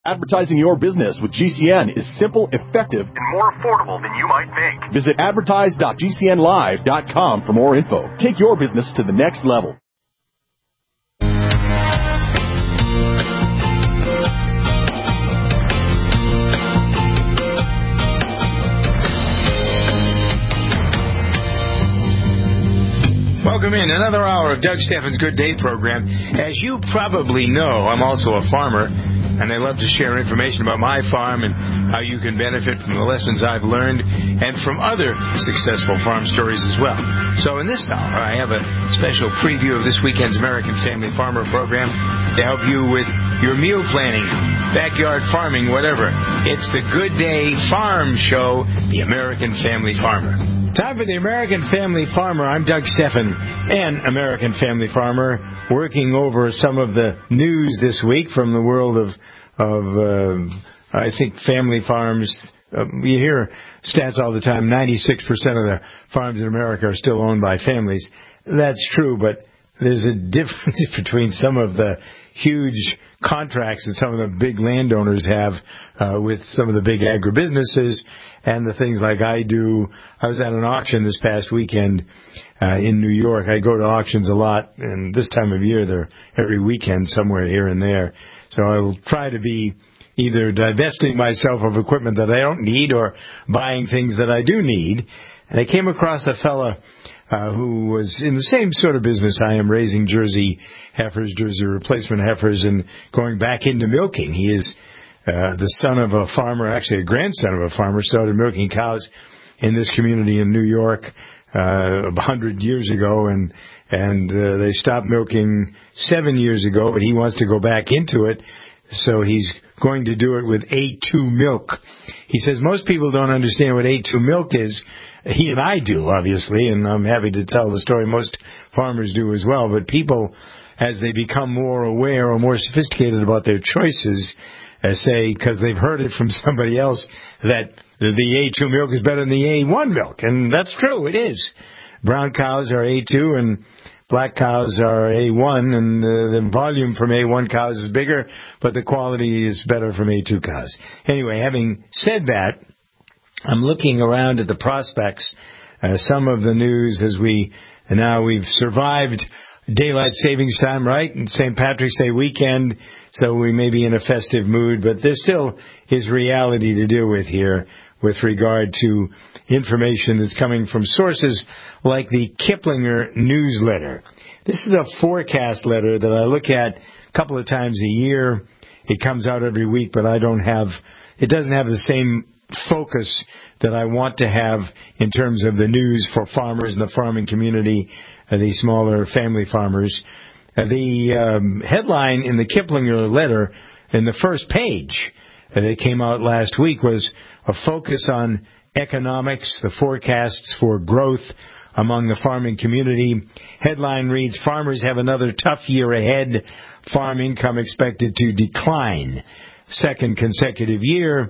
Advertising your business with GCN is simple, effective, and more affordable than you might think. Visit advertise.gcnlive.com for more info. Take your business to the next level. Welcome in another hour of Doug Steffens' Good Day program. As you probably know, I'm also a farmer, and I love to share information about my farm and how you can benefit from the lessons I've learned and from other successful farm stories as well. So in this hour, I have a special preview of this weekend's American Family Farmer program to help you with your meal planning, backyard farming, whatever. It's the Good Day Farm Show, the American Family Farmer. Time for the American Family Farmer. I'm Doug Steffen, an American Family Farmer, working over some of the news this week from the world of I think, family farms. You hear stats all the time, 96% of the farms in America are still owned by families. That's true, but there's a difference between some of the huge contracts that some of the big landowners have with some of the big agribusinesses and the things like I do. I was at an auction this past weekend in New York. I go to auctions a lot, and this time of year they're every weekend somewhere here and there. So I'll try to be either divesting myself of equipment that I don't need or buying things that I do need. And I came across a fella who was in the same sort of business I am, raising Jersey heifers, Jersey replacement heifers, and going back into milking. He is the son of a farmer, actually a grandson of a farmer, started milking cows in this community in New York 100 years ago, and they stopped milking 7 years ago, but he wants to go back into it, so he's going to do it with A2 milk. He says most people don't understand what A2 milk is. He and I do, obviously, and I'm happy to tell the story. Most farmers do as well, but people, as they become more aware or more sophisticated about their choices, say, because they've heard it from somebody else, that the A2 milk is better than the A1 milk, and that's true, it is. Brown cows are A2 and black cows are A1, and the volume from A1 cows is bigger, but the quality is better from A2 cows. Anyway, having said that, I'm looking around at the prospects, some of the news as we've survived daylight savings time, right? And St. Patrick's Day weekend, so we may be in a festive mood, but there still is reality to deal with here with regard to information that's coming from sources like the Kiplinger newsletter. This is a forecast letter that I look at a couple of times a year. It comes out every week, but it doesn't have the same focus that I want to have in terms of the news for farmers in the farming community, the smaller family farmers. The headline in the Kiplinger letter in the first page that came out last week was a focus on economics, the forecasts for growth among the farming community. Headline reads, farmers have another tough year ahead. Farm income expected to decline. Second consecutive year.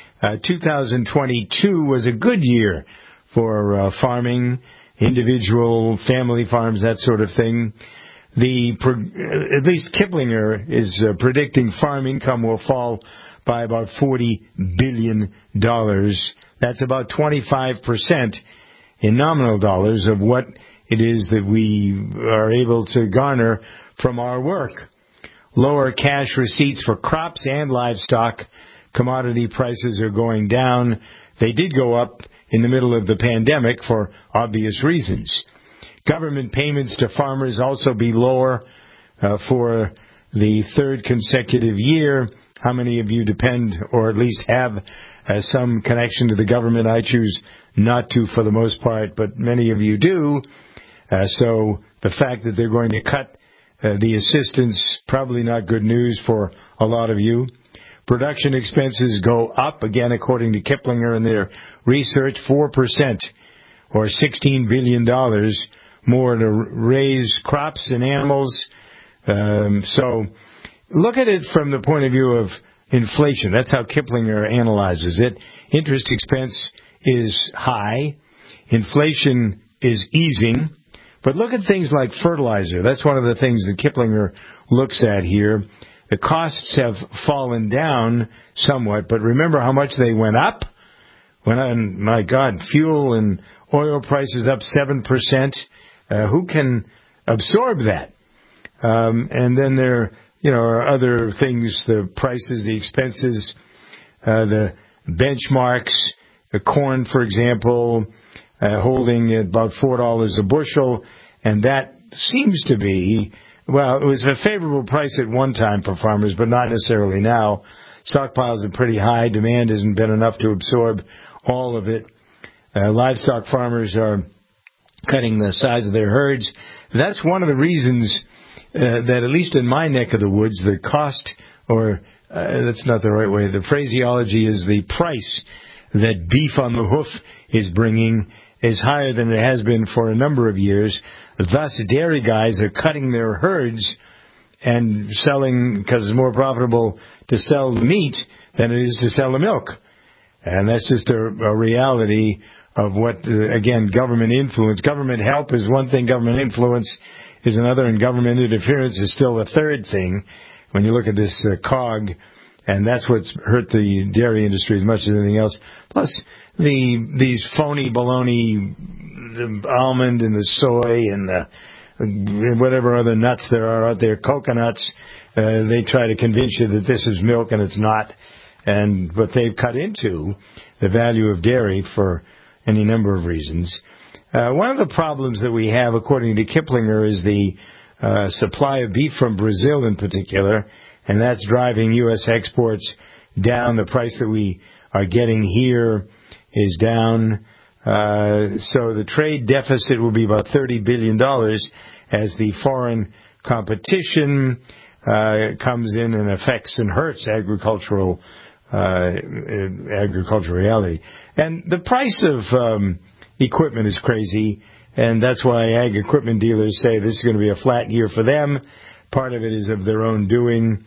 2022 was a good year for farming, individual family farms, that sort of thing. At least Kiplinger is predicting farm income will fall by about $40 billion. That's about 25% in nominal dollars of what it is that we are able to garner from our work. Lower cash receipts for crops and livestock. Commodity prices are going down. They did go up in the middle of the pandemic for obvious reasons. Government payments to farmers also be lower for the third consecutive year. How many of you depend or at least have some connection to the government? I choose not to for the most part, but many of you do. So the fact that they're going to cut the assistance, probably not good news for a lot of you. Production expenses go up, again, according to Kiplinger and their research, 4% or $16 billion more to raise crops and animals. So look at it from the point of view of inflation. That's how Kiplinger analyzes it. Interest expense is high. Inflation is easing. But look at things like fertilizer. That's one of the things that Kiplinger looks at here. the costs have fallen down somewhat, but remember how much they went up? My God, fuel and oil prices up 7%. Who can absorb that? And then there, are other things, the prices, the expenses, the benchmarks, the corn, for example, holding at about $4 a bushel, and that seems to be, well, it was a favorable price at one time for farmers, but not necessarily now. Stockpiles are pretty high. Demand hasn't been enough to absorb all of it. Livestock farmers are cutting the size of their herds. That's one of the reasons that, at least in my neck of the woods, the cost, or that's not the right way, the phraseology is the price that beef on the hoof is bringing is higher than it has been for a number of years. Thus, dairy guys are cutting their herds and selling, because it's more profitable to sell the meat than it is to sell the milk. And that's just a reality of what, again, government influence. Government help is one thing, government influence is another, and government interference is still a third thing when you look at this COG, and that's what's hurt the dairy industry as much as anything else. Plus, these phony baloney, the almond and the soy and the whatever other nuts there are out there, coconuts, they try to convince you that this is milk and it's not. But they've cut into the value of dairy for any number of reasons. One of the problems that we have, according to Kiplinger, is the supply of beef from Brazil in particular, and that's driving U.S. exports down. The price that we are getting here is down. So the trade deficit will be about $30 billion as the foreign competition comes in and affects and hurts agricultural reality. And the price of equipment is crazy, and that's why ag equipment dealers say this is going to be a flat year for them. Part of it is of their own doing.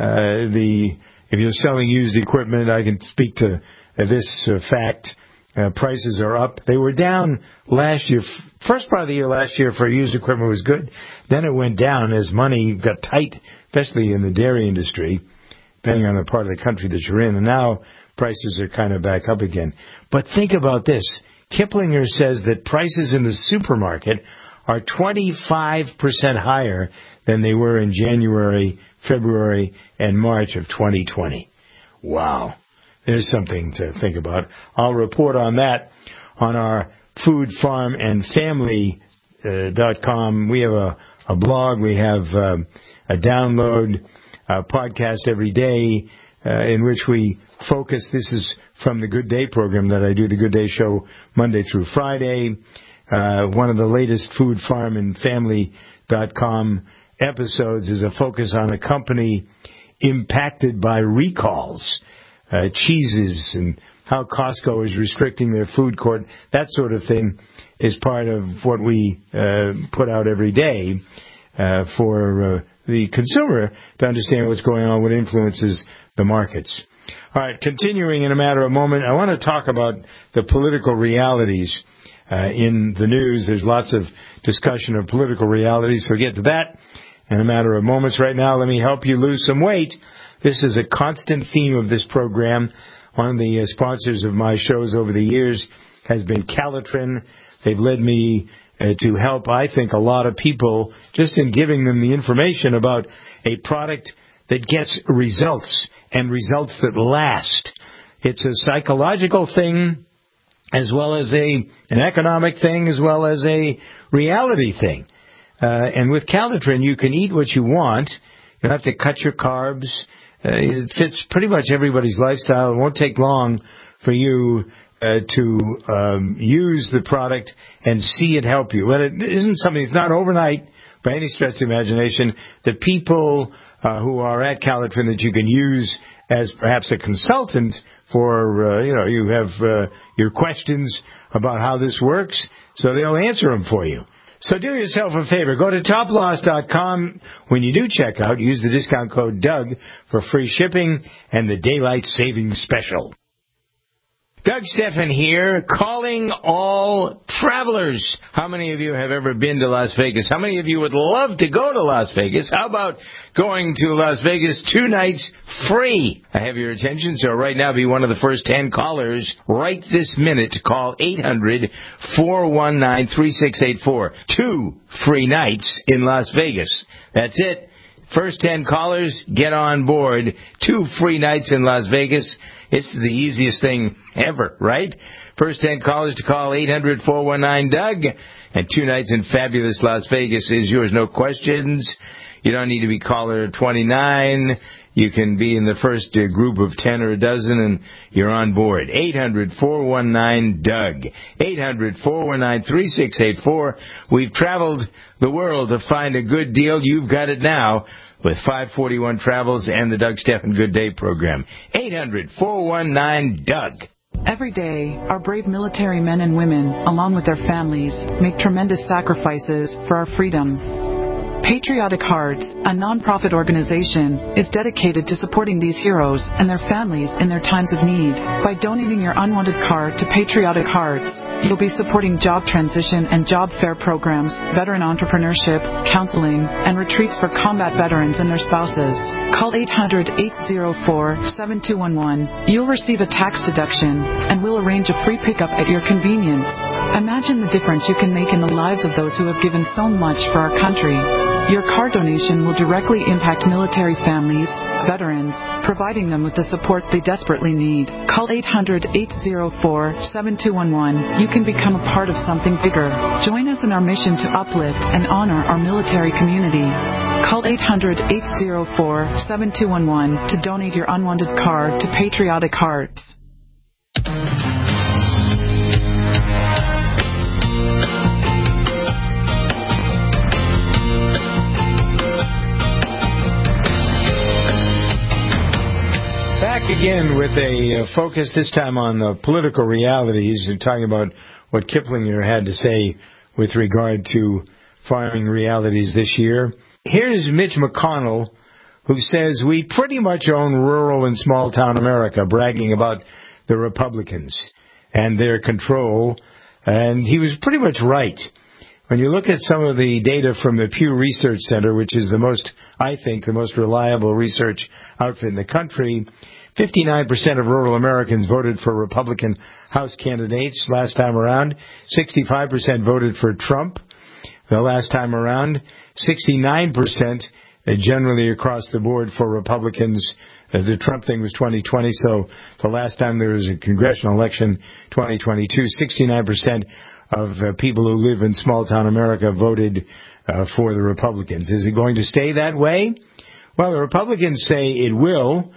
If you're selling used equipment, I can speak to this fact. Prices are up. They were down last year. First part of the year last year for used equipment was good. Then it went down as money got tight, especially in the dairy industry, depending on the part of the country that you're in. And now prices are kind of back up again. But think about this. Kiplinger says that prices in the supermarket are 25% higher than they were in January, February, and March of 2020. Wow. There's something to think about. I'll report on that on our Food, Farm, and Family.com. We have a blog. We have a download podcast every day in which we focus. This is from the Good Day program that I do, the Good Day show Monday through Friday. One of the latest Food, Farm, and Family.com episodes is a focus on a company impacted by recalls. Cheeses and how Costco is restricting their food court, that sort of thing is part of what we put out every day for the consumer to understand what's going on, what influences the markets. All right, continuing in a matter of moment, I want to talk about the political realities in the news. There's lots of discussion of political realities, so get to that in a matter of moments. Right now, let me help you lose some weight. This is a constant theme of this program. One of the sponsors of my shows over the years has been Calitrin. They've led me to help, I think, a lot of people just in giving them the information about a product that gets results and results that last. It's a psychological thing as well as an economic thing as well as a reality thing. And with Calitrin, you can eat what you want. You don't have to cut your carbs. It fits pretty much everybody's lifestyle. It won't take long for you to use the product and see it help you. But it isn't something, it's not overnight by any stretch of imagination. The people who are at Calitrin that you can use as perhaps a consultant for, you have your questions about how this works, so they'll answer them for you. So do yourself a favor. Go to toploss.com. When you do check out, use the discount code Doug for free shipping and the Daylight Savings Special. Doug Stephan here, calling all travelers. How many of you have ever been to Las Vegas? How many of you would love to go to Las Vegas? How about going to Las Vegas 2 nights free? I have your attention, so right now be one of the first 10 callers right this minute to call 800-419-3684. 2 free nights in Las Vegas. That's it. First 10 callers, get on board. 2 free nights in Las Vegas. It's the easiest thing ever, right? First 10 callers to call 800-419-DOUG. And 2 nights in fabulous Las Vegas is yours, no questions. You don't need to be caller 29. You can be in the first group of 10 or a dozen, and you're on board. 800-419-DOUG. 800-419-3684. We've traveled the world to find a good deal. You've got it now with 541 Travels and the Doug Stephan Good Day program. 800-419-DOUG. Every day, our brave military men and women, along with their families, make tremendous sacrifices for our freedom. Patriotic Hearts, a non-profit organization, is dedicated to supporting these heroes and their families in their times of need. By donating your unwanted car to Patriotic Hearts, you'll be supporting job transition and job fair programs, veteran entrepreneurship, counseling, and retreats for combat veterans and their spouses. Call 800-804-7211. You'll receive a tax deduction, and we'll arrange a free pickup at your convenience. Imagine the difference you can make in the lives of those who have given so much for our country. Your car donation will directly impact military families, veterans, providing them with the support they desperately need. Call 800-804-7211. You can become a part of something bigger. Join us in our mission to uplift and honor our military community. Call 800-804-7211 to donate your unwanted car to Patriotic Hearts. Back again with a focus this time on the political realities and talking about what Kiplinger had to say with regard to farming realities this year. Here's Mitch McConnell, who says we pretty much own rural and small-town America, bragging about the Republicans and their control. And he was pretty much right. When you look at some of the data from the Pew Research Center, which is the most reliable research outfit in the country, 59% of rural Americans voted for Republican House candidates last time around. 65% voted for Trump the last time around. 69% generally across the board for Republicans. The Trump thing was 2020, so the last time there was a congressional election, 2022, 69% of people who live in small-town America voted for the Republicans. Is it going to stay that way? Well, the Republicans say it will.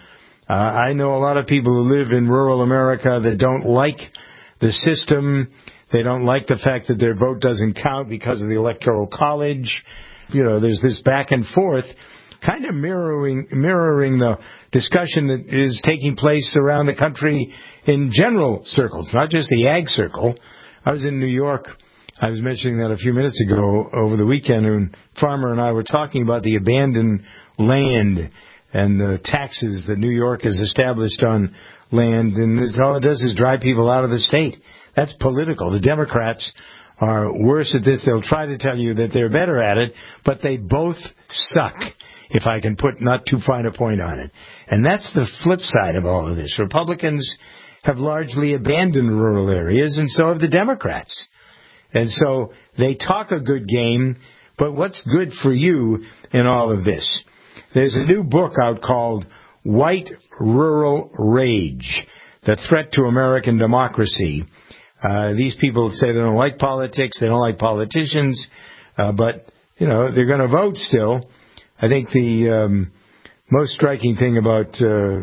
I know a lot of people who live in rural America that don't like the system. They don't like the fact that their vote doesn't count because of the Electoral College. You know, there's this back and forth, kind of mirroring the discussion that is taking place around the country in general circles, not just the ag circle. I was in New York. I was mentioning that a few minutes ago over the weekend, and Farmer and I were talking about the abandoned land and the taxes that New York has established on land, and all it does is drive people out of the state. That's political. The Democrats are worse at this. They'll try to tell you that they're better at it, but they both suck, if I can put not too fine a point on it. And that's the flip side of all of this. Republicans have largely abandoned rural areas, and so have the Democrats. And so they talk a good game, but what's good for you in all of this? There's a new book out called White Rural Rage, The Threat to American Democracy. These people say they don't like politics, they don't like politicians, but, you know, they're going to vote still. I think the most striking thing about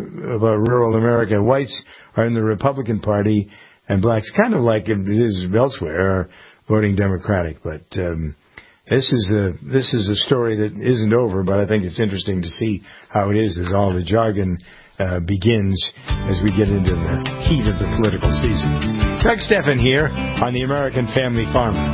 rural America, whites are in the Republican Party, and blacks, kind of like it is elsewhere, are voting Democratic. But this is a story that isn't over, but I think it's interesting to see how it is as all the jargon begins as we get into the heat of the political season. Doug Stephan here on the American Family Farmer.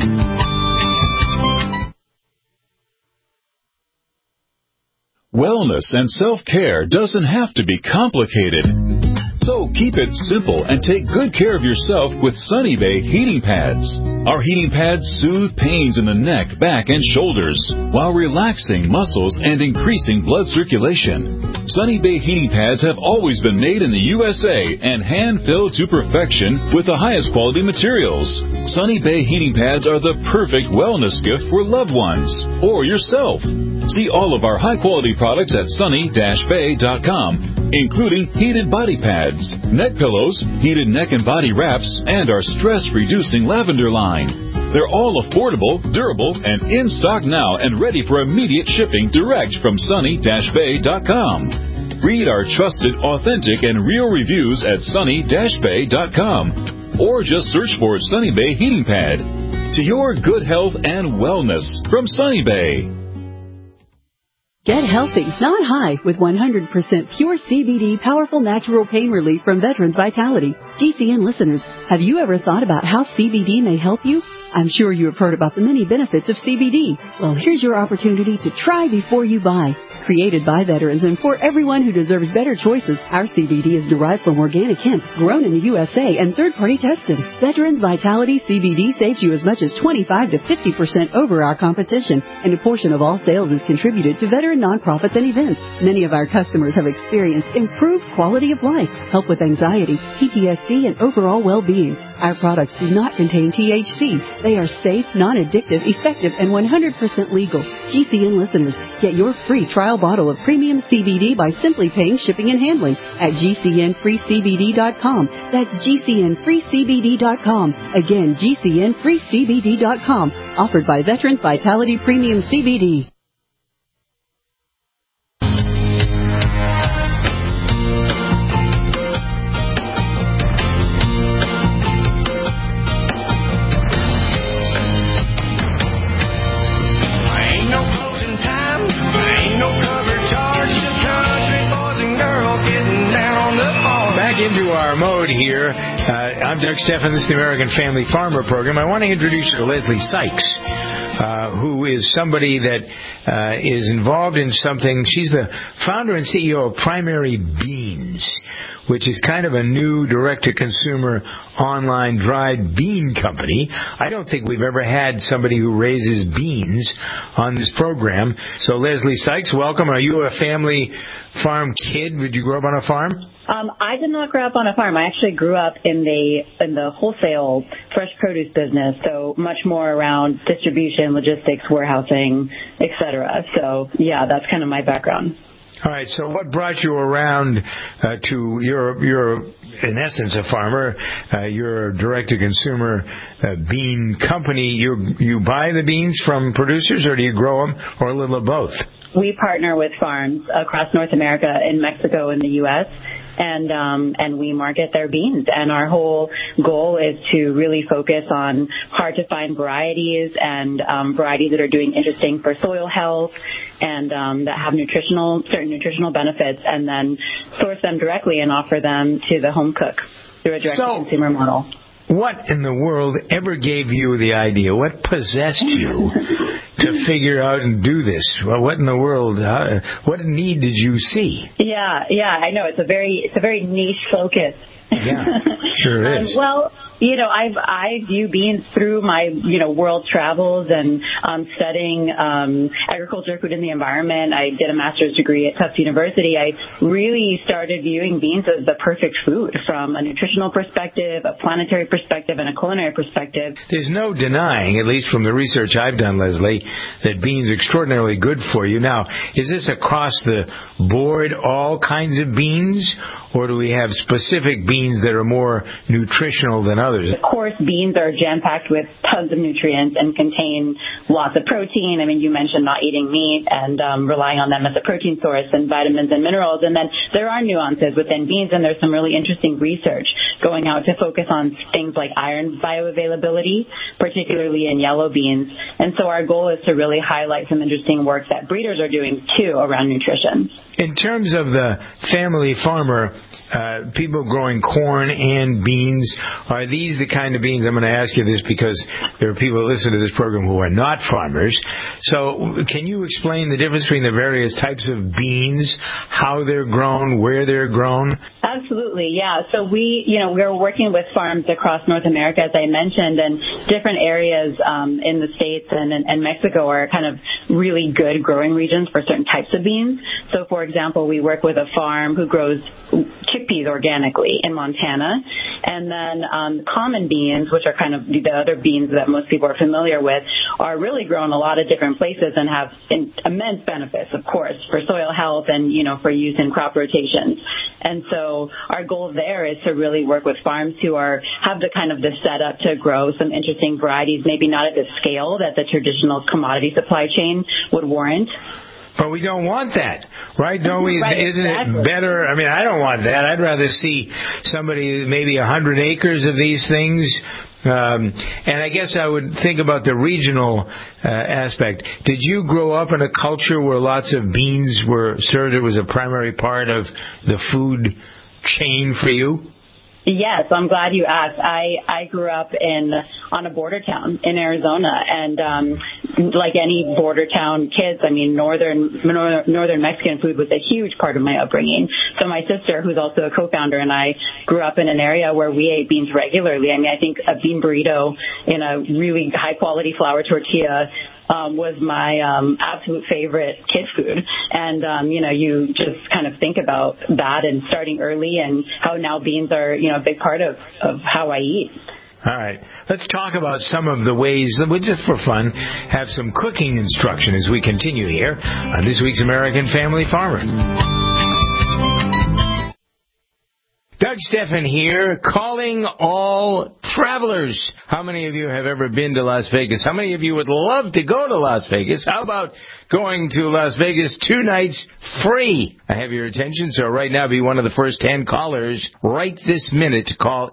Wellness and self-care doesn't have to be complicated. So keep it simple and take good care of yourself with Sunny Bay heating pads. Our heating pads soothe pains in the neck, back, and shoulders while relaxing muscles and increasing blood circulation. Sunny Bay heating pads have always been made in the USA and hand-filled to perfection with the highest quality materials. Sunny Bay heating pads are the perfect wellness gift for loved ones or yourself. See all of our high-quality products at sunny-bay.com, including heated body pads, neck pillows, heated neck and body wraps, and our stress-reducing lavender line. They're all affordable, durable, and in stock now and ready for immediate shipping direct from sunny-bay.com. Read our trusted, authentic, and real reviews at sunny-bay.com or just search for Sunny Bay Heating Pad. To your good health and wellness from Sunny Bay. Get healthy, not high, with 100% pure CBD powerful natural pain relief from Veterans Vitality. GCN listeners, have you ever thought about how CBD may help you? I'm sure you have heard about the many benefits of CBD. Well, here's your opportunity to try before you buy. Created by veterans and for everyone who deserves better choices, our CBD is derived from organic hemp, grown in the USA and third-party tested. Veterans Vitality CBD saves you as much as 25 to 50% over our competition, and a portion of all sales is contributed to veteran nonprofits and events. Many of our customers have experienced improved quality of life, help with anxiety, PTSD, and overall well-being. Our products do not contain THC. They are safe, non-addictive, effective, and 100% legal. GCN listeners, get your free trial bottle of premium CBD by simply paying shipping and handling at GCNFreeCBD.com. That's GCNFreeCBD.com. Again, GCNFreeCBD.com. Offered by Veterans Vitality Premium CBD. Into our mode here. I'm Doug Stephan. This is the American Family Farmer Program. I want to introduce you to Leslie Sykes, who is somebody that is involved in something. She's the founder and CEO of Primary Beans, which is kind of a new direct-to-consumer online dried bean company. I don't think we've ever had somebody who raises beans on this program. So, Leslie Sykes, welcome. Are you a family farm kid? Did you grow up on a farm? I did not grow up on a farm. I actually grew up in the wholesale fresh produce business, so much more around distribution, logistics, warehousing, etc. So, yeah, that's kind of my background. All right. So, what brought you around to you're in essence a farmer? You're a direct-to-consumer bean company. You buy the beans from producers, or do you grow them, or a little of both? We partner with farms across North America, in Mexico, and the U.S., and we market their beans. And our whole goal is to really focus on hard-to-find varieties and varieties that are doing interesting for soil health and that have certain nutritional benefits, and then source them directly and offer them to the home cook through a direct-to-consumer model. What in the world ever gave you the idea? What possessed you to figure out and do this? Well, what in the world? What need did you see? Yeah, I know it's a very niche focus. Yeah, sure is. Well, I view beans through my, world travels and studying agriculture, food, and the environment. I did a master's degree at Tufts University. I really started viewing beans as the perfect food from a nutritional perspective, a planetary perspective, and a culinary perspective. There's no denying, at least from the research I've done, Leslie, that beans are extraordinarily good for you. Now, is this across the board, all kinds of beans, or do we have specific beans that are more nutritional than others? Of course, beans are jam-packed with tons of nutrients and contain lots of protein. I mean, you mentioned not eating meat and relying on them as a protein source, and vitamins and minerals. And then there are nuances within beans, and there's some really interesting research going out to focus on things like iron bioavailability, particularly in yellow beans. And so our goal is to really highlight some interesting work that breeders are doing, too, around nutrition. In terms of the family farmer, people growing corn and beans, are these the kind of beans? I'm going to ask you this because there are people that listen to this program who are not farmers. So can you explain the difference between the various types of beans, how they're grown, where they're grown? Absolutely, yeah. So we're working with farms across North America, as I mentioned, and different areas in the States and Mexico are kind of really good growing regions for certain types of beans. So, for example, we work with a farm who grows chickpeas organically in Montana, and then common beans, which are kind of the other beans that most people are familiar with, are really grown a lot of different places and have immense benefits, of course, for soil health and, for use in crop rotations. And so our goal there is to really work with farms who have the kind of the setup to grow some interesting varieties, maybe not at the scale that the traditional commodity supply chain would warrant. But we don't want that, right? Don't we? Right, Isn't exactly. it better? I mean, I don't want that. I'd rather see somebody maybe 100 acres of these things. And I guess I would think about the regional aspect. Did you grow up in a culture where lots of beans were served? It was a primary part of the food chain for you? Yes, I'm glad you asked. I grew up on a border town in Arizona, and like any border town kids, I mean, northern Mexican food was a huge part of my upbringing. So my sister, who's also a co-founder, and I grew up in an area where we ate beans regularly. I mean, I think a bean burrito in a really high quality flour tortilla was my absolute favorite kid food. And, you just kind of think about that and starting early and how now beans are, a big part of how I eat. All right. Let's talk about some of the ways that we, just for fun, have some cooking instruction as we continue here on this week's American Family Farmer. Doug Steffen here, calling all travelers. How many of you have ever been to Las Vegas? How many of you would love to go to Las Vegas? How about going to Las Vegas 2 nights free? I have your attention, so right now be one of the first 10 callers right this minute to call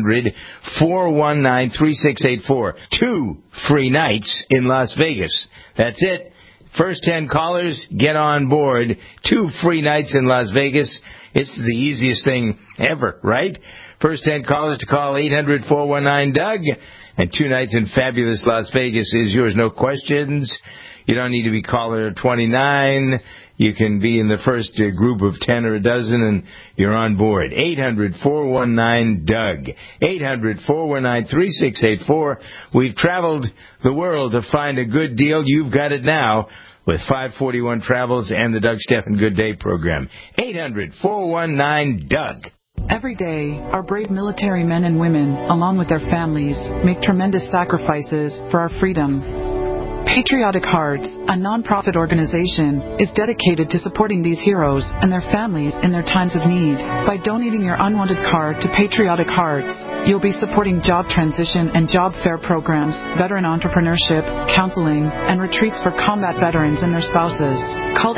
800-419-3684. 2 free nights in Las Vegas. That's it. First 10 callers, get on board. 2 free nights in Las Vegas. It's the easiest thing ever, right? First 10 callers to call 800-419-DOUG. And 2 nights in fabulous Las Vegas is yours. No questions. You don't need to be caller 29. You can be in the first group of 10 or a dozen, and you're on board. 800-419-DOUG. 800-419-3684. We've traveled the world to find a good deal. You've got it now with 541 Travels and the Doug Steffen Good Day program. 800-419-DOUG. Every day, our brave military men and women, along with their families, make tremendous sacrifices for our freedom. Patriotic Hearts, a non-profit organization, is dedicated to supporting these heroes and their families in their times of need. By donating your unwanted card to Patriotic Hearts, you'll be supporting job transition and job fair programs, veteran entrepreneurship, counseling, and retreats for combat veterans and their spouses. Call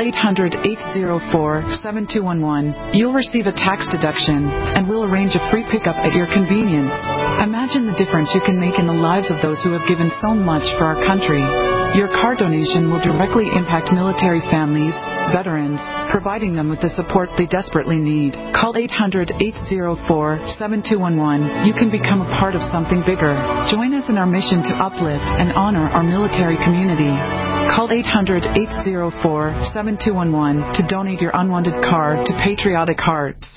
800-804-7211. You'll receive a tax deduction, and we'll arrange a free pickup at your convenience. Imagine the difference you can make in the lives of those who have given so much for our country. Your car donation will directly impact military families, veterans, providing them with the support they desperately need. Call 800-804-7211. You can become a part of something bigger. Join us in our mission to uplift and honor our military community. Call 800-804-7211 to donate your unwanted card to Patriotic Hearts.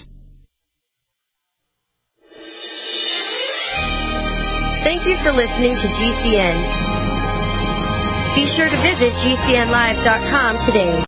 Thank you for listening to GCN. Be sure to visit GCNlive.com today.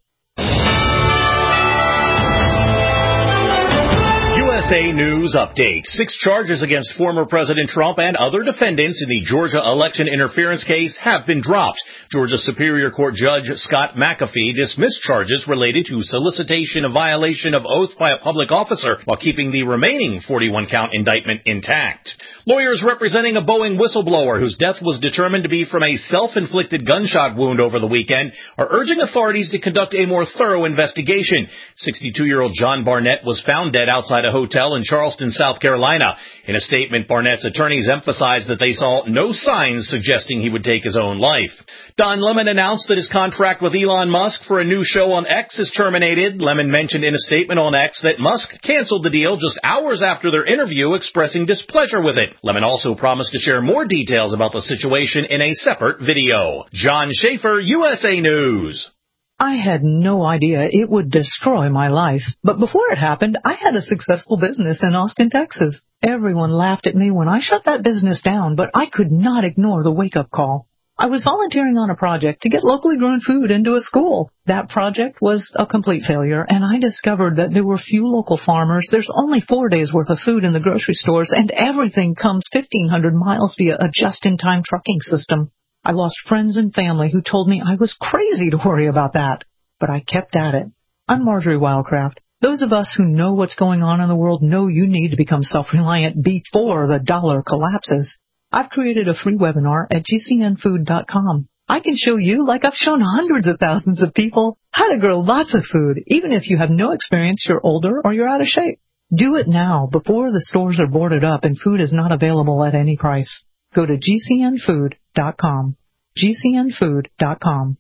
USA News Update. 6 charges against former President Trump and other defendants in the Georgia election interference case have been dropped. Georgia Superior Court Judge Scott McAfee dismissed charges related to solicitation of violation of oath by a public officer while keeping the remaining 41-count indictment intact. Lawyers representing a Boeing whistleblower whose death was determined to be from a self-inflicted gunshot wound over the weekend are urging authorities to conduct a more thorough investigation. 62-year-old John Barnett was found dead outside a hotel hotel in Charleston, South Carolina. In a statement, Barnett's attorneys emphasized that they saw no signs suggesting he would take his own life. Don Lemon announced that his contract with Elon Musk for a new show on X is terminated. Lemon mentioned in a statement on X that Musk canceled the deal just hours after their interview, expressing displeasure with it. Lemon also promised to share more details about the situation in a separate video. John Schaefer, USA News. I had no idea it would destroy my life. But before it happened, I had a successful business in Austin, Texas. Everyone laughed at me when I shut that business down, but I could not ignore the wake-up call. I was volunteering on a project to get locally grown food into a school. That project was a complete failure, and I discovered that there were few local farmers. There's only 4 days' worth of food in the grocery stores, and everything comes 1,500 miles via a just-in-time trucking system. I lost friends and family who told me I was crazy to worry about that, but I kept at it. I'm Marjorie Wildcraft. Those of us who know what's going on in the world know you need to become self-reliant before the dollar collapses. I've created a free webinar at gcnfood.com. I can show you, like I've shown hundreds of thousands of people, how to grow lots of food, even if you have no experience, you're older, or you're out of shape. Do it now before the stores are boarded up and food is not available at any price. Go to gcnfood.com. gcnfood.com.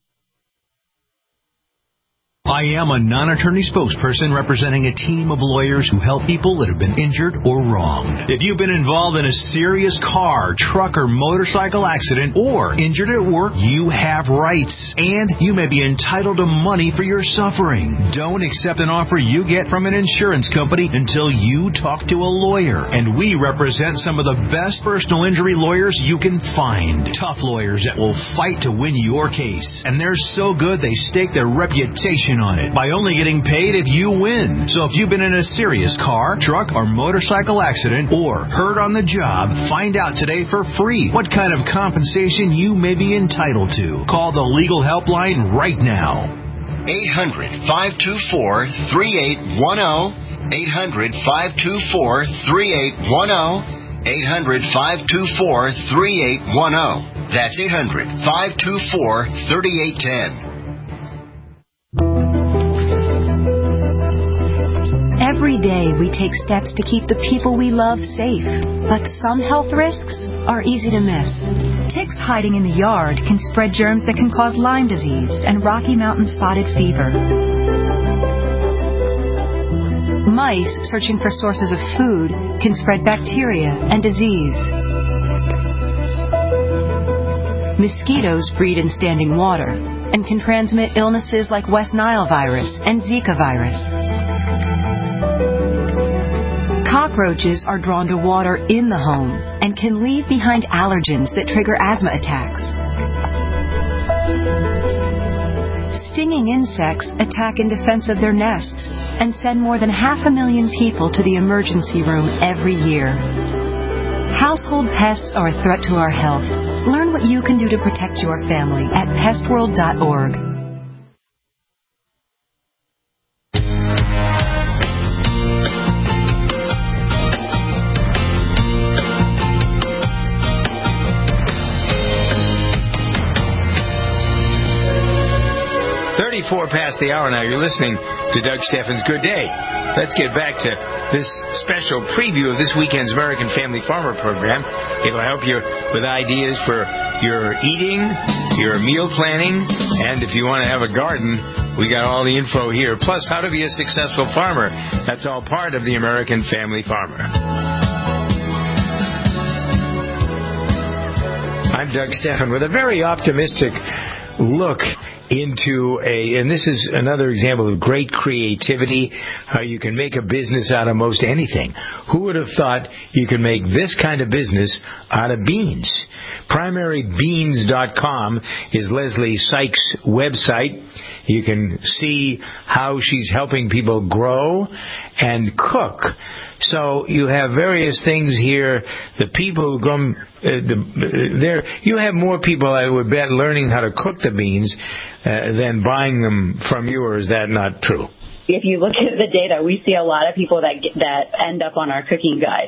I am a non-attorney spokesperson representing a team of lawyers who help people that have been injured or wronged. If you've been involved in a serious car, truck, or motorcycle accident or injured at work, you have rights, and you may be entitled to money for your suffering. Don't accept an offer you get from an insurance company until you talk to a lawyer, and we represent some of the best personal injury lawyers you can find. Tough lawyers that will fight to win your case, and they're so good they stake their reputation on it by only getting paid if you win. So if you've been in a serious car, truck, or motorcycle accident or hurt on the job, find out today for free what kind of compensation you may be entitled to. Call the legal helpline right now. 800-524-3810. 800-524-3810. 800-524-3810. That's 800-524-3810. Every day we take steps to keep the people we love safe, but some health risks are easy to miss. Ticks hiding in the yard can spread germs that can cause Lyme disease and Rocky Mountain spotted fever. Mice searching for sources of food can spread bacteria and disease. Mosquitoes breed in standing water and can transmit illnesses like West Nile virus and Zika virus. Cockroaches are drawn to water in the home and can leave behind allergens that trigger asthma attacks. Stinging insects attack in defense of their nests and send more than 500,000 people to the emergency room every year. Household pests are a threat to our health. Learn what you can do to protect your family at pestworld.org. Past the hour now. You're listening to Doug Steffens' Good Day. Let's get back to this special preview of this weekend's American Family Farmer program. It'll help you with ideas for your eating, your meal planning, and if you want to have a garden, we got all the info here. Plus, how to be a successful farmer. That's all part of the American Family Farmer. I'm Doug Steffen with a very optimistic look into and this is another example of great creativity, how you can make a business out of most anything. Who would have thought you could make this kind of business out of beans? PrimaryBeans.com is Leslie Sykes' website. You can see how she's helping people grow and cook. So you have various things here. The people who come, you have more people, I would bet, learning how to cook the beans than buying them from you, or is that not true? If you look at the data, we see a lot of people that end up on our cooking guide.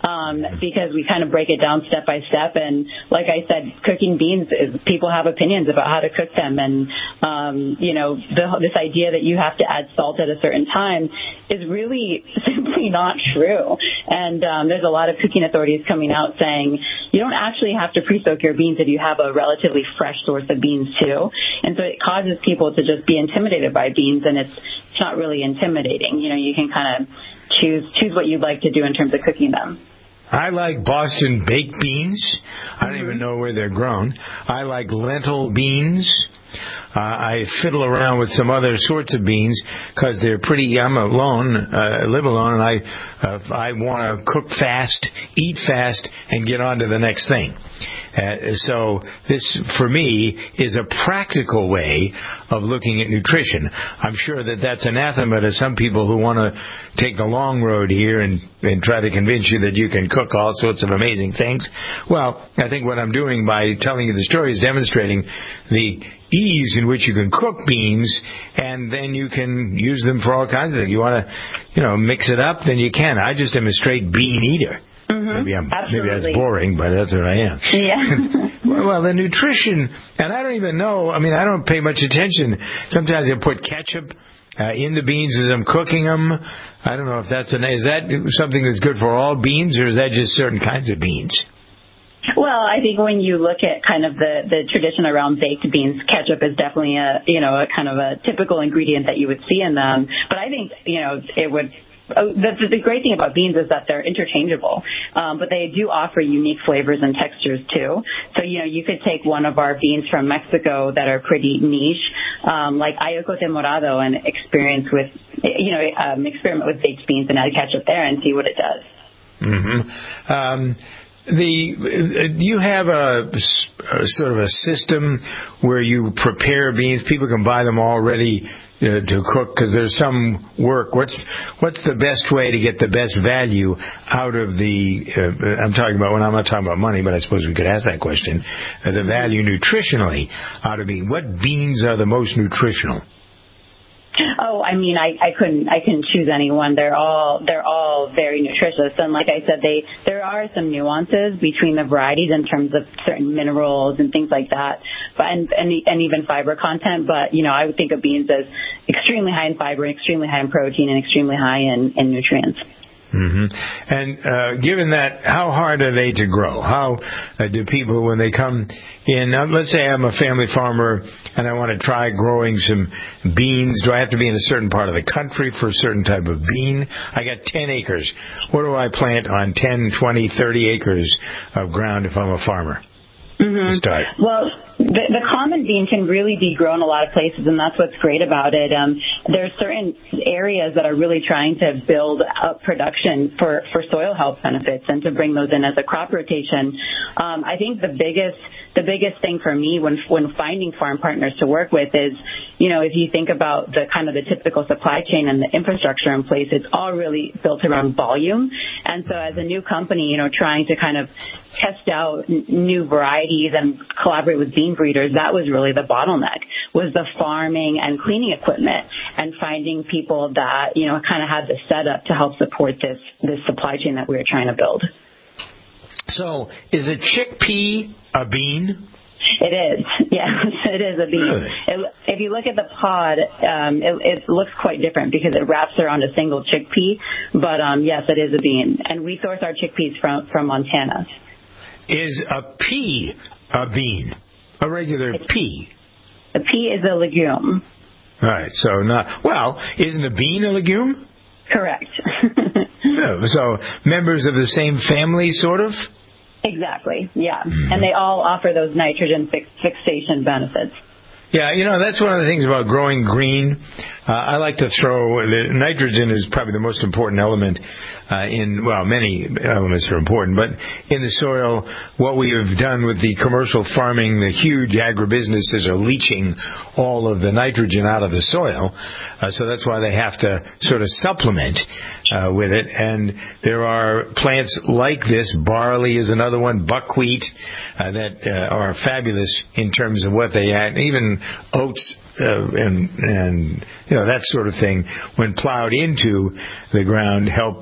because we kind of break it down step by step. And like I said, cooking beans, people have opinions about how to cook them. And, this idea that you have to add salt at a certain time is really simply not true. And there's a lot of cooking authorities coming out saying you don't actually have to pre-soak your beans if you have a relatively fresh source of beans too. And so it causes people to just be intimidated by beans, and it's not really intimidating. You can kind of choose what you'd like to do in terms of cooking them. I like Boston baked beans. I don't even know where they're grown. I like lentil beans. I fiddle around with some other sorts of beans because they're pretty. I'm alone, live alone, and I want to cook fast, eat fast, and get on to the next thing. So this, for me, is a practical way of looking at nutrition. I'm sure that that's anathema to some people who want to take the long road here and try to convince you that you can cook all sorts of amazing things. Well, I think what I'm doing by telling you the story is demonstrating the ease in which you can cook beans, and then you can use them for all kinds of things. You want to, mix it up, then you can. I just am a straight bean eater. Maybe that's boring, but that's what I am. Yeah. Well, the nutrition, and I don't even know. I mean, I don't pay much attention. Sometimes I put ketchup in the beans as I'm cooking them. I don't know if is that something that's good for all beans, or is that just certain kinds of beans? Well, I think when you look at kind of the tradition around baked beans, ketchup is definitely a kind of a typical ingredient that you would see in them. But I think, it would. The great thing about beans is that they're interchangeable, but they do offer unique flavors and textures too. So, you could take one of our beans from Mexico that are pretty niche, like ayocote morado, and experiment with baked beans and add ketchup there and see what it does. Do you have a sort of a system where you prepare beans? People can buy them already to cook, because there's some work. What's the best way to get the best value out of the? I'm not talking about money, but I suppose we could ask that question. The value nutritionally out of beans. What beans are the most nutritional? Oh, I mean, I couldn't choose anyone. They're all very nutritious, and like I said, there are some nuances between the varieties in terms of certain minerals and things like that, and even fiber content. But I would think of beans as extremely high in fiber, extremely high in protein, and extremely high in nutrients. And given that, how hard are they to grow? How do people, when they come in, let's say I'm a family farmer and I want to try growing some beans, do I have to be in a certain part of the country for a certain type of bean? I got 10 acres. What do I plant on 10, 20, 30 acres of ground if I'm a farmer? To start? Well, the common bean can really be grown a lot of places, and that's what's great about it. There are certain areas that are really trying to build up production for soil health benefits and to bring those in as a crop rotation. I think the biggest thing for me when finding farm partners to work with is, if you think about the kind of the typical supply chain and the infrastructure in place, it's all really built around volume. And so as a new company, trying to kind of test out new varieties and collaborate with bean breeders, that was really the bottleneck, was the farming and cleaning equipment, and finding people that, kind of had the setup to help support this supply chain that we were trying to build. So is a chickpea a bean? It is. Yes, it is a bean. Really? If you look at the pod, it looks quite different because it wraps around a single chickpea. But yes, it is a bean. And we source our chickpeas from Montana. Is a pea a bean? A regular pea? A pea is a legume. All right. So isn't a bean a legume? Correct. So members of the same family, sort of? Exactly, yeah. And they all offer those nitrogen fixation benefits. Yeah, that's one of the things about growing green. I like to throw nitrogen is probably the most important element many elements are important, but in the soil, what we have done with the commercial farming, the huge agribusinesses are leaching all of the nitrogen out of the soil, so that's why they have to sort of supplement with it. And there are plants like this. Barley is another one, buckwheat, that are fabulous in terms of what they add. Even oats and that sort of thing, when plowed into the ground, help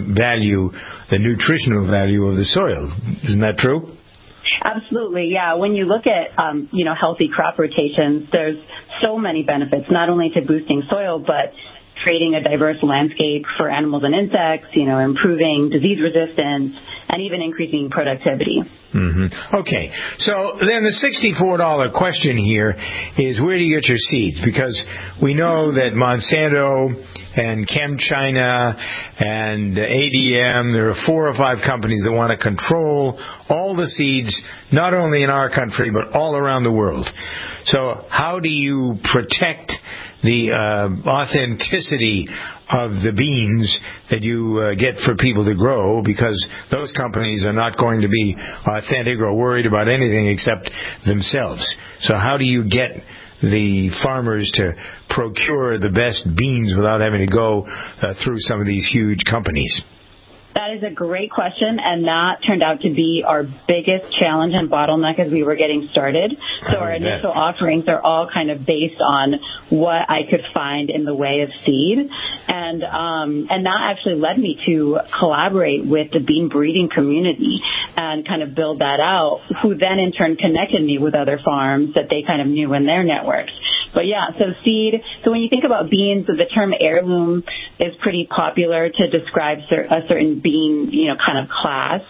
the nutritional value of the soil. Isn't that true? Absolutely, yeah. When you look at, healthy crop rotations, there's so many benefits, not only to boosting soil, but creating a diverse landscape for animals and insects, improving disease resistance, and even increasing productivity. Mm-hmm. Okay, so then the $64 question here is, where do you get your seeds? Because we know that Monsanto and ChemChina and ADM, there are 4 or 5 companies that want to control all the seeds, not only in our country, but all around the world. So how do you protect the authenticity of the beans that you get for people to grow, because those companies are not going to be authentic or worried about anything except themselves? So how do you get the farmers to procure the best beans without having to go through some of these huge companies? That is a great question, and that turned out to be our biggest challenge and bottleneck as we were getting started. So our initial offerings are all kind of based on what I could find in the way of seed, and that actually led me to collaborate with the bean breeding community and kind of build that out, who then in turn connected me with other farms that they kind of knew in their networks. But yeah, so seed. So when you think about beans, the term heirloom is pretty popular to describe a certain bean, kind of class.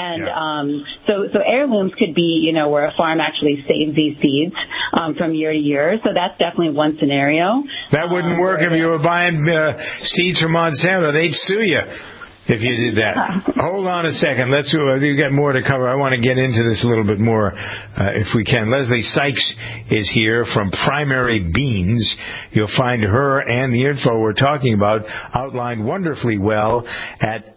And so heirlooms could be, where a farm actually saves these seeds from year to year. So that's definitely one scenario. That wouldn't work if you were buying seeds from Monsanto. They'd sue you if you did that. Hold on a second. You've got more to cover. I want to get into this a little bit more, if we can. Leslie Sykes is here from Primary Beans. You'll find her and the info we're talking about outlined wonderfully well at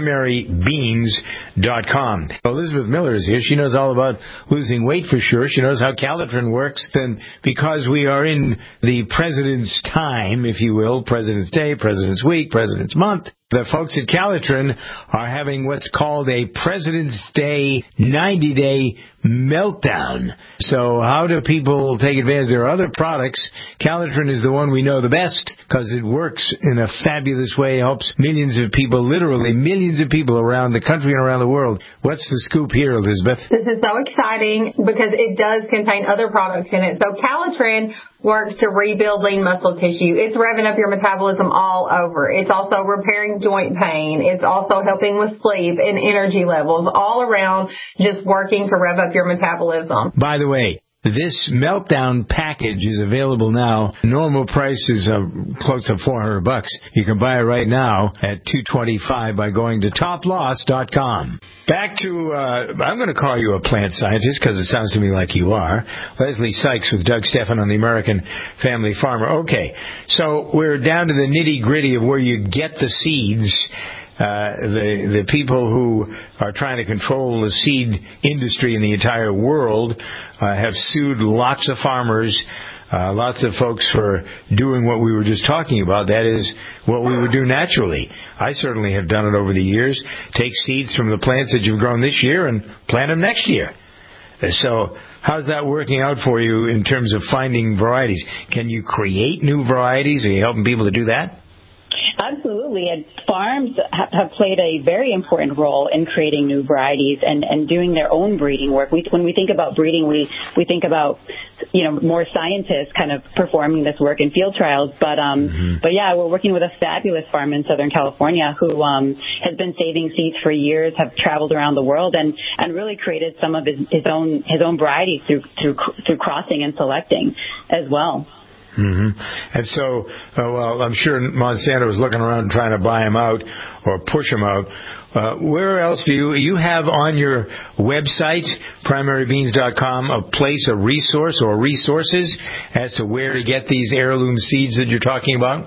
primarybeans.com. Elizabeth Miller is here. She knows all about losing weight for sure. She knows how Calitrin works. And because we are in the President's time, if you will, President's Day, President's Week, President's Month, the folks at Calitrin are having what's called a President's Day 90-day meltdown. So how do people take advantage? There are other products. Calitrin is the one we know the best because it works in a fabulous way. It helps millions of people, literally millions of people around the country and around the world. What's the scoop here, Elizabeth? This is so exciting because it does contain other products in it. So Calitrin works to rebuild lean muscle tissue. It's revving up your metabolism all over. It's also repairing joint pain. It's also helping with sleep and energy levels, all around just working to rev up your metabolism. By the way, this meltdown package is available now. Normal price is close to $400. You can buy it right now at $225 by going to toploss.com. Back to, I'm going to call you a plant scientist because it sounds to me like you are. Leslie Sykes with Doug Stephan on the American Family Farmer. Okay, so we're down to the nitty-gritty of where you get the seeds. The people who are trying to control the seed industry in the entire world have sued lots of farmers, lots of folks for doing what we were just talking about. That is what we would do naturally. I certainly have done it over the years. Take seeds from the plants that you've grown this year and plant them next year. So how's that working out for you in terms of finding varieties? Can you create new varieties? Are you helping people to do that? Absolutely. And farms have played a very important role in creating new varieties and doing their own breeding work. When we think about breeding, we think about, more scientists kind of performing this work in field trials. But yeah, we're working with a fabulous farm in Southern California who has been saving seeds for years, have traveled around the world and really created some of his own varieties through crossing and selecting as well. Mm-hmm. And so, I'm sure Monsanto is looking around trying to buy them out or push them out. Where else do you have on your website, primarybeans.com, a resource or resources as to where to get these heirloom seeds that you're talking about?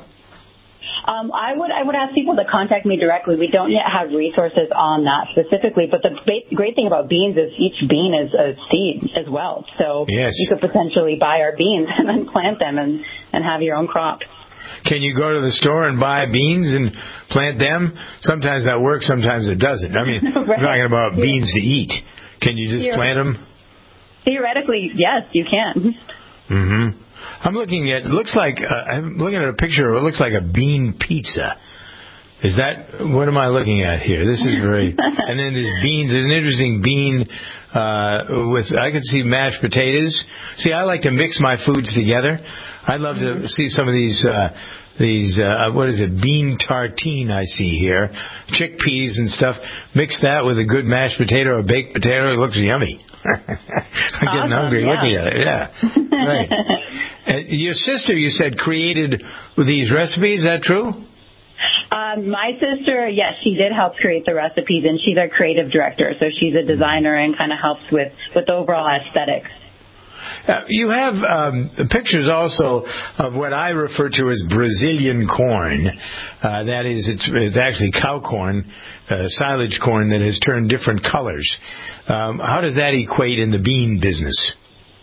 I would ask people to contact me directly. We don't yet have resources on that specifically, but the great thing about beans is each bean is a seed as well. So You could potentially buy our beans and then plant them and have your own crop. Can you go to the store and buy beans and plant them? Sometimes that works, sometimes it doesn't. I mean, right. We're talking about beans to eat. Can you just plant them? Theoretically, yes, you can. Mm-hmm. I'm looking at, I'm looking at a picture of what looks like a bean pizza. Is that, what am I looking at here? This is very, and then there's beans. There's an interesting bean I could see mashed potatoes. See, I like to mix my foods together. I'd love to see some of these what is it, bean tartine I see here, chickpeas and stuff. Mix that with a good mashed potato or baked potato. It looks yummy. I'm getting hungry looking at it. Yeah, right. Your sister, you said, created these recipes. Is that true? My sister, yes, she did help create the recipes, and she's our creative director, so she's a designer and kind of helps with the overall aesthetics. You have pictures also of what I refer to as Brazilian corn. That is, it's actually cow corn, silage corn that has turned different colors. How does that equate in the bean business?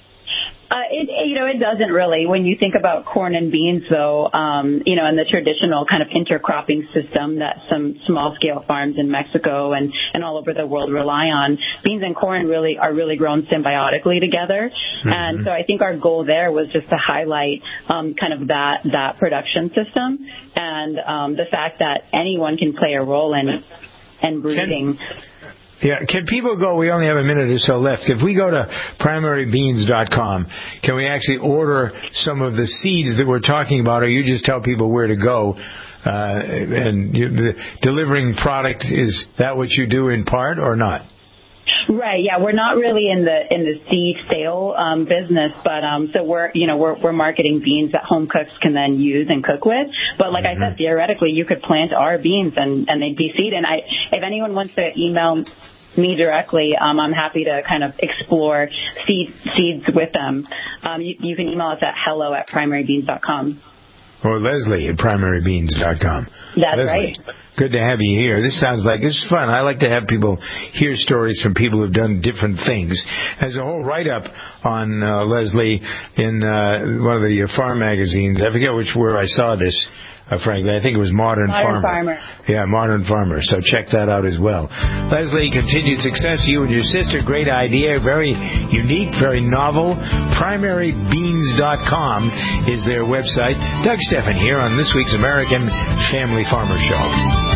It doesn't really. When you think about corn and beans, though, and the traditional kind of intercropping system that some small-scale farms in Mexico and all over the world rely on, beans and corn are really grown symbiotically together. Mm-hmm. And so I think our goal there was just to highlight kind of that production system and the fact that anyone can play a role in breeding. Can people go, we only have a minute or so left, if we go to primarybeans.com, can we actually order some of the seeds that we're talking about, or you just tell people where to go, the delivering product, is that what you do in part or not? Right. Yeah, we're not really in the seed sale business, but so we're marketing beans that home cooks can then use and cook with. But like I said, theoretically, you could plant our beans and they'd be seed. And if anyone wants to email me directly, I'm happy to kind of explore seeds with them. You can email us at hello@primarybeans.com. Or Leslie at primarybeans.com. That's Leslie, right. Good to have you here. This is fun. I like to have people hear stories from people who've done different things. There's a whole write-up on Leslie in one of the farm magazines. I forget where I saw this. Frankly, I think it was Modern Farmer. Yeah, Modern Farmer. So check that out as well. Leslie, continued success. You and your sister. Great idea. Very unique, very novel. Primarybeans.com is their website. Doug Stephan here on this week's American Family Farmer Show.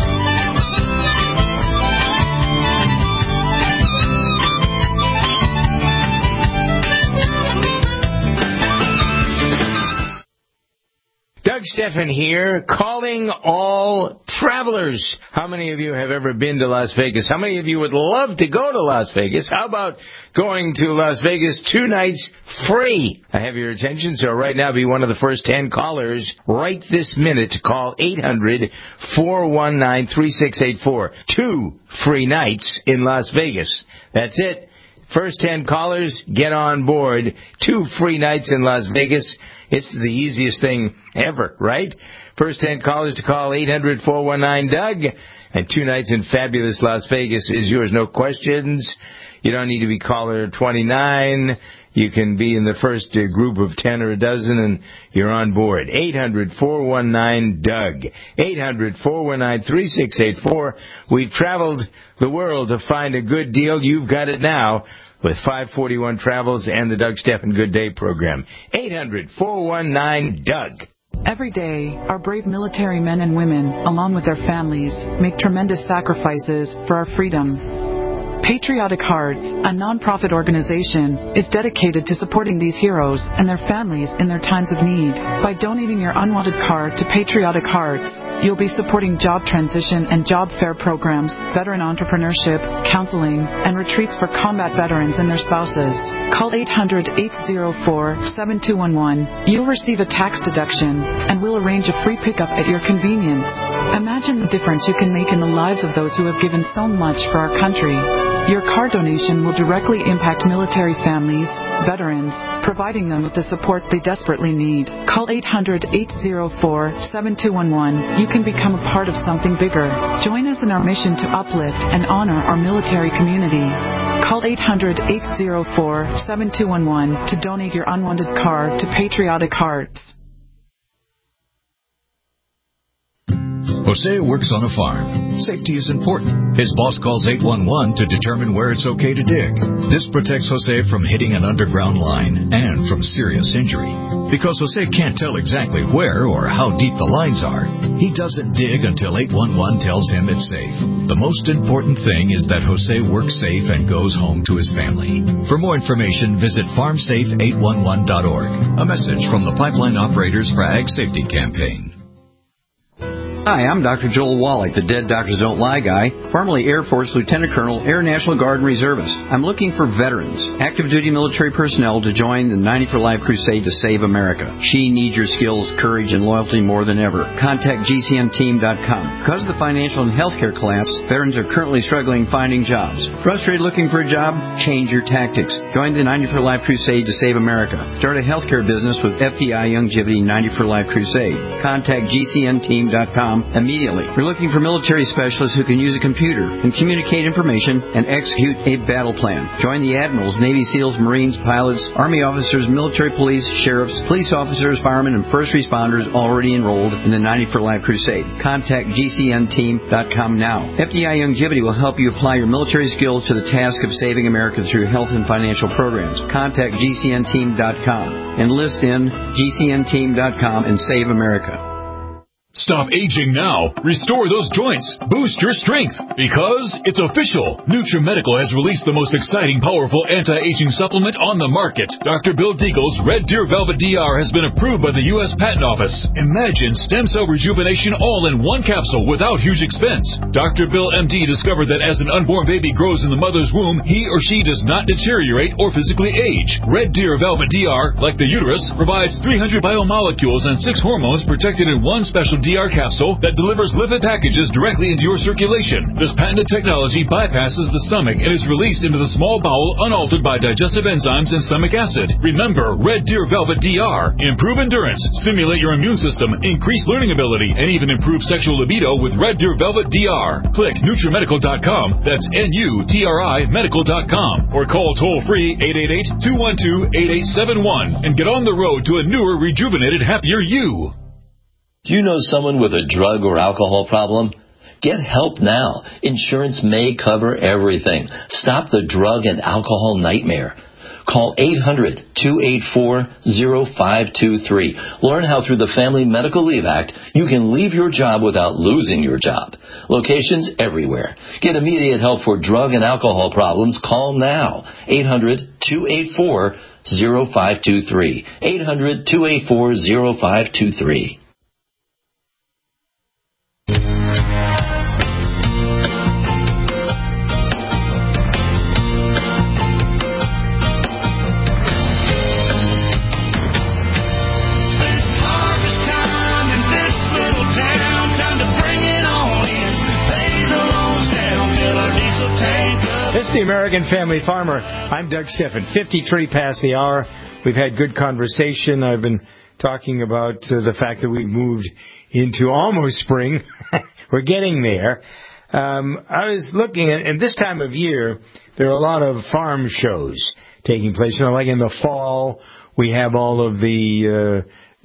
Doug Stephan here, calling all travelers. How many of you have ever been to Las Vegas? How many of you would love to go to Las Vegas? How about going to Las Vegas 2 nights free? I have your attention, so right now be one of the first 10 callers right this minute to call 800-419-3684. 2 free nights in Las Vegas. That's it. First 10 callers, get on board. 2 free nights in Las Vegas. It's the easiest thing ever, right? First 10 callers to call 800-419-DOUG. And 2 nights in fabulous Las Vegas is yours. No questions. You don't need to be caller 29. You can be in the first group of 10 or a dozen, and you're on board. 800-419-DOUG. 800-419-3684. We've traveled the world to find a good deal. You've got it now with 541 Travels and the Doug Stephan Good Day program. 800-419-DOUG. Every day, our brave military men and women, along with their families, make tremendous sacrifices for our freedom. Patriotic Hearts, a non-profit organization, is dedicated to supporting these heroes and their families in their times of need. By donating your unwanted car to Patriotic Hearts, you'll be supporting job transition and job fair programs, veteran entrepreneurship, counseling, and retreats for combat veterans and their spouses. Call 800-804-7211. You'll receive a tax deduction, and we'll arrange a free pickup at your convenience. Imagine the difference you can make in the lives of those who have given so much for our country. Your car donation will directly impact military families, veterans, providing them with the support they desperately need. Call 800-804-7211. You can become a part of something bigger. Join us in our mission to uplift and honor our military community. Call 800-804-7211 to donate your unwanted car to Patriotic Hearts. Jose works on a farm. Safety is important. His boss calls 811 to determine where it's okay to dig. This protects Jose from hitting an underground line and from serious injury. Because Jose can't tell exactly where or how deep the lines are, he doesn't dig until 811 tells him it's safe. The most important thing is that Jose works safe and goes home to his family. For more information, visit farmsafe811.org. A message from the Pipeline Operators for Ag Safety Campaign. Hi, I'm Dr. Joel Wallach, the Dead Doctors Don't Lie guy, formerly Air Force Lieutenant Colonel, Air National Guard and Reservist. I'm looking for veterans, active duty military personnel to join the 90 for Life crusade to save America. She needs your skills, courage, and loyalty more than ever. Contact GCNteam.com. Because of the financial and healthcare collapse, veterans are currently struggling finding jobs. Frustrated looking for a job? Change your tactics. Join the 90 for Life crusade to save America. Start a healthcare business with FDI Youngevity 90 for Life crusade. Contact GCNteam.com immediately. We're looking for military specialists who can use a computer and communicate information and execute a battle plan. Join the admirals, Navy SEALs, Marines, pilots, Army officers, military police, sheriffs, police officers, firemen, and first responders already enrolled in the 90 for Life crusade. Contact GCNteam.com now. FDI Youngevity will help you apply your military skills to the task of saving America through health and financial programs. Contact GCNteam.com. Enlist in GCNteam.com and save America. Stop aging now. Restore those joints. Boost your strength. Because it's official. NutriMedical has released the most exciting, powerful anti-aging supplement on the market. Dr. Bill Deagle's Red Deer Velvet DR has been approved by the U.S. Patent Office. Imagine stem cell rejuvenation all in one capsule without huge expense. Dr. Bill MD discovered that as an unborn baby grows in the mother's womb, he or she does not deteriorate or physically age. Red Deer Velvet DR, like the uterus, provides 300 biomolecules and 6 hormones protected in one special DR capsule that delivers lipid packages directly into your circulation. This patented technology bypasses the stomach and is released into the small bowel unaltered by digestive enzymes and stomach acid. Remember, Red Deer Velvet DR. Improve endurance, stimulate your immune system, increase learning ability, and even improve sexual libido with Red Deer Velvet DR. Click NutriMedical.com. That's NUTRI Medical.com. Or call toll-free 888-212-8871 and get on the road to a newer, rejuvenated, happier you. Do you know someone with a drug or alcohol problem? Get help now. Insurance may cover everything. Stop the drug and alcohol nightmare. Call 800-284-0523. Learn how through the Family Medical Leave Act, you can leave your job without losing your job. Locations everywhere. Get immediate help for drug and alcohol problems. Call now. 800-284-0523. 800-284-0523. This is the American Family Farmer. I'm Doug Steffen. 53 past the hour. We've had good conversation. I've been talking about the fact that we've moved into almost spring. We're getting there. I was looking at this time of year, there are a lot of farm shows taking place. You know, like in the fall, we have all of the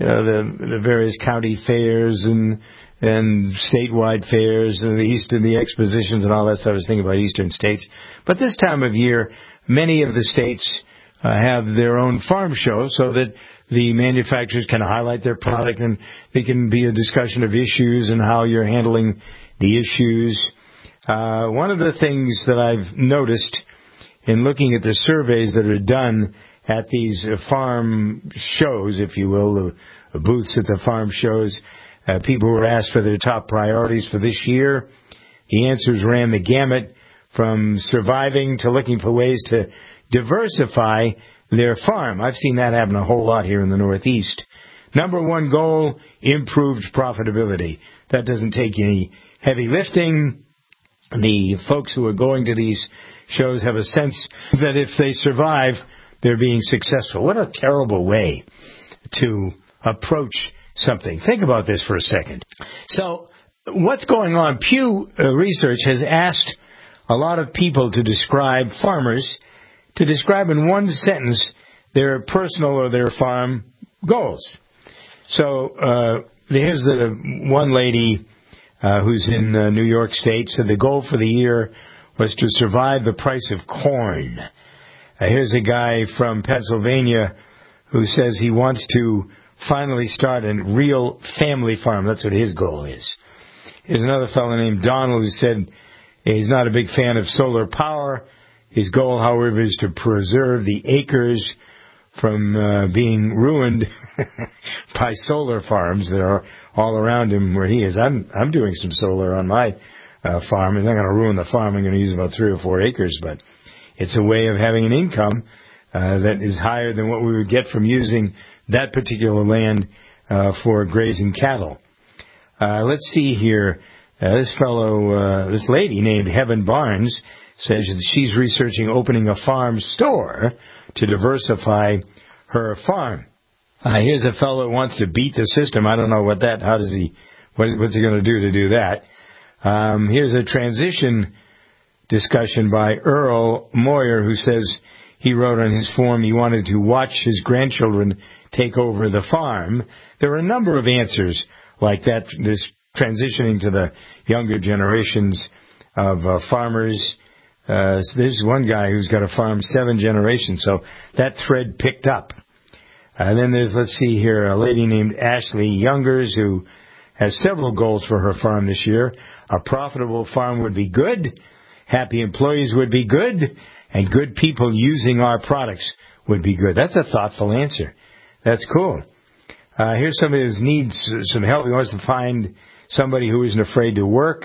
various county fairs and statewide fairs and the expositions and all that stuff. I was thinking about eastern states. But this time of year, many of the states have their own farm shows so that the manufacturers can highlight their product and they can be a discussion of issues and how you're handling the issues. One of the things that I've noticed in looking at the surveys that are done at these farm shows, if you will, the booths at the farm shows, people were asked for their top priorities for this year. The answers ran the gamut from surviving to looking for ways to diversify their farm. I've seen that happen a whole lot here in the Northeast. Number one goal, improved profitability. That doesn't take any heavy lifting. The folks who are going to these shows have a sense that if they survive, they're being successful. What a terrible way to approach something. Think about this for a second. So what's going on? Pew Research has asked a lot of people to describe farmers, to describe in one sentence their personal or their farm goals. So here's the one lady who's in New York State, said the goal for the year was to survive the price of corn. Here's a guy from Pennsylvania who says he wants to finally start a real family farm. That's what his goal is. Here's another fellow named Donald who said he's not a big fan of solar power. His goal, however, is to preserve the acres from being ruined by solar farms that are all around him where he is. I'm doing some solar on my farm. I'm not going to ruin the farm. I'm going to use about 3 or 4 acres, but it's a way of having an income that is higher than what we would get from using that particular land for grazing cattle. Let's see here. This lady named Heaven Barnes says that she's researching opening a farm store to diversify her farm. Here's a fellow who wants to beat the system. I don't know what's he going to do that? Here's a transition discussion by Earl Moyer, who says he wrote on his form he wanted to watch his grandchildren take over the farm. There are a number of answers like that, this transitioning to the younger generations of farmers. There's one guy who's got a farm 7 generations, so that thread picked up. And then there's, let's see here, a lady named Ashley Youngers who has several goals for her farm this year. A profitable farm would be good, happy employees would be good, and good people using our products would be good. That's a thoughtful answer. That's cool. Here's somebody who needs some help. He wants to find somebody who isn't afraid to work.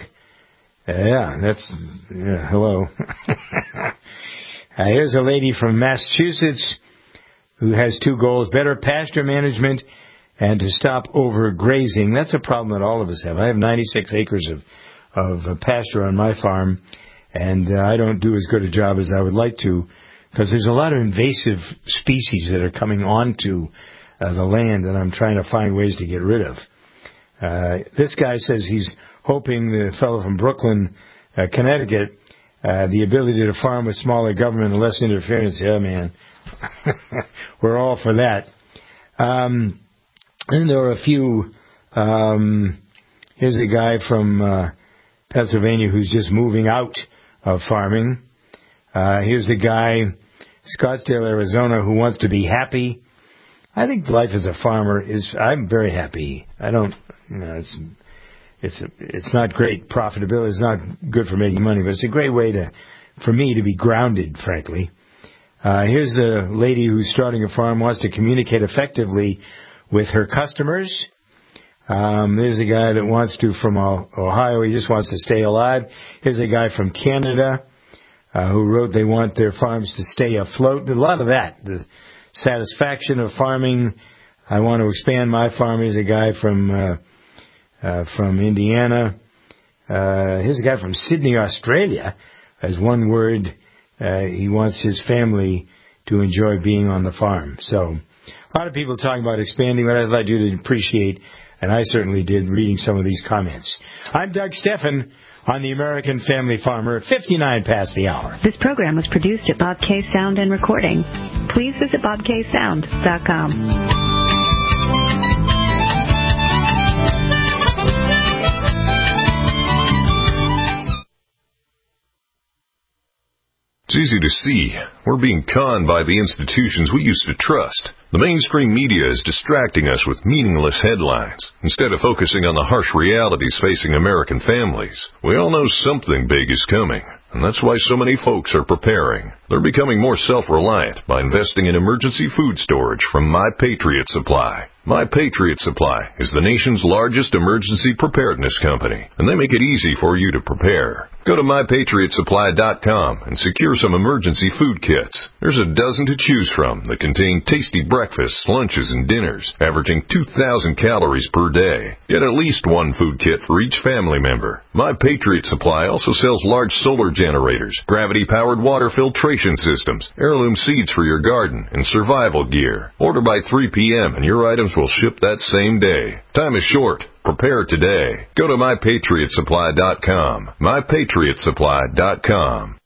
Hello. Here's a lady from Massachusetts who has 2 goals: better pasture management and to stop overgrazing. That's a problem that all of us have. I have 96 acres of pasture on my farm, and I don't do as good a job as I would like to because there's a lot of invasive species that are coming onto the land, and I'm trying to find ways to get rid of. This guy says he's hoping, the fellow from Brooklyn, Connecticut, the ability to farm with smaller government and less interference. Yeah, man. We're all for that. And there are a few. Here's a guy from Pennsylvania who's just moving out of farming. Here's a guy, Scottsdale, Arizona, who wants to be happy. I think life as a farmer I'm very happy. I don't, it's not great profitability. It's not good for making money, but it's a great way for me to be grounded, frankly. Here's a lady who's starting a farm, wants to communicate effectively with her customers. There's a guy that wants to, from Ohio, he just wants to stay alive. Here's a guy from Canada who wrote they want their farms to stay afloat. A lot of that, the satisfaction of farming. I want to expand my farm. Here's a guy from Indiana. Here's a guy from Sydney, Australia. As one word, he wants his family to enjoy being on the farm. So a lot of people talking about expanding, but I'd like you to appreciate, and I certainly did, reading some of these comments. I'm Doug Steffen on the American Family Farmer, 59 past the hour. This program was produced at Bob K Sound and Recording. Please visit bobksound.com. It's easy to see. We're being conned by the institutions we used to trust. The mainstream media is distracting us with meaningless headlines instead of focusing on the harsh realities facing American families. We all know something big is coming, and that's why so many folks are preparing. They're becoming more self-reliant by investing in emergency food storage from My Patriot Supply. My Patriot Supply is the nation's largest emergency preparedness company, and they make it easy for you to prepare. Go to MyPatriotSupply.com and secure some emergency food kits. There's a dozen to choose from that contain tasty breakfasts, lunches, and dinners, averaging 2,000 calories per day. Get at least one food kit for each family member. My Patriot Supply also sells large solar generators, gravity-powered water filtration systems, heirloom seeds for your garden, and survival gear. Order by 3 p.m. and your items will ship that same day. Time is short. Prepare today. Go to MyPatriotSupply.com. MyPatriotSupply.com.